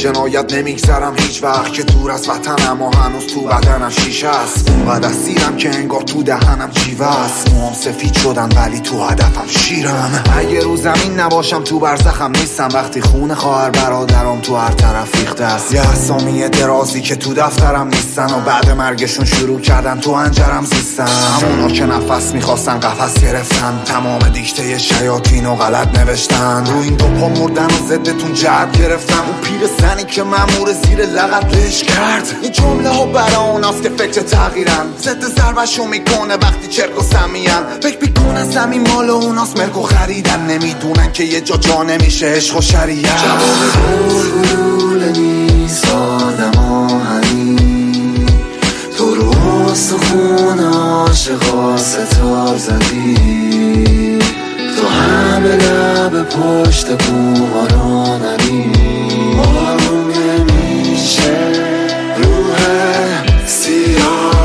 جنایت نمیگذرم هیچ وقت که دور از وطنم و هنوز تو بدنم شیشه است. بعد از سیرم که انگار تو دهنم جیوه است. موام سفید شدن ولی تو هدفم شیرم. اگه رو زمین نباشم تو برزخم نیستم. وقتی خون خواهر برادرم تو هر طرف ریخته است. یه اسامی درازی که تو دفترم نیستن و بعد مرگشون شروع کردن تو انجرم زیستن. همونا که نفس میخواستن قفس گرفتن. تمام دیکته شیاطین و غلط نوشتن. رو این دو پا مردن و ضدتون جهت گرفتن. اون پیر زنی که مأمور زیر لغت لش کرد. این جمله ها برا اوناست که فکر تغییرن. ضد ضربشو میکنه وقتی چرک و سمیان. فکر میکنن زمین مال اوناست ملک و خریدن. نمیدونن که یه جا نمیشه عشق و شریعت. جواب گلوله نیست آدم آهنی. تو رو استخون عاشقا ستار زدی. تو همه لب پشت بوما را نری. آروم نمیشه روح سیاه.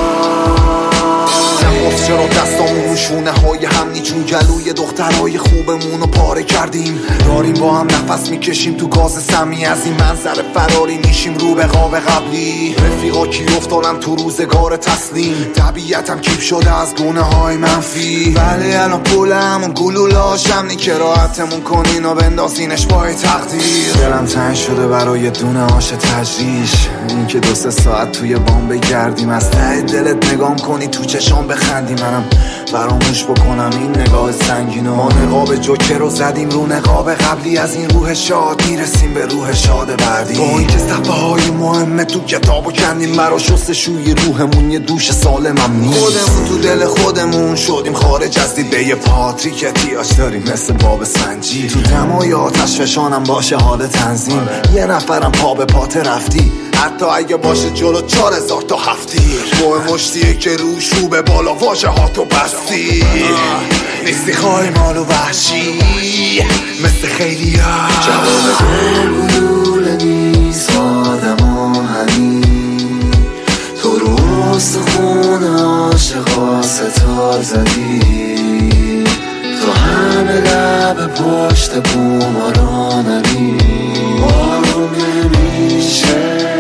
چرا دستامون شونه های هم نیچون گلوی دخترهای خوبمون رو پاره کردیم. داریم با هم نفس میکشیم تو گاز سمی. از این منظر فراری میشیم رو به قاب قبلی. رفیقا کی افتادن تو روزگار تسلیم. طبیعتم کیپ شده از گونه های منفی. ولی الان پولمون گلولاشم که راحتمون کنین و بندازینش پای تقدیر. دلم تنگ شده برای دونه آش تجریش. این که 2-3 ساعت توی بام بگردیم. از ته دلت نگام کنی تو چشام بخندی. منم فراموش بکنم این نگاه سنگینو. ما نقاب جوکر رو زدیم رو نقاب قبلی. از این روح شاد میرسیم به روح شاد بعدی. با این که صفحه های مهمه تو کتابو کندیم. برا شستشوی روحمون یه دوش سالمم نیست. خودمون تو دل خودمون شدیم خارج از دید. به یه پاتریک احتیاج داریم مثل باب سنجی. تو دمای آتش فشانم باشه حال تنظیم. یه نفرم پا به پات رفتی. حتی اگه باشه جلو 4000 تا هفتی. با مشتیه که روش رو به بالا واجه ها تو بستی. نیستی خواهی مالو وحشی مثل خیلی ها. جواب گلوله نیست آدم آهنی. تو رو استخون عاشقا ستار زدی. تو همه لب پشت بوما را نری. آروم نمیشه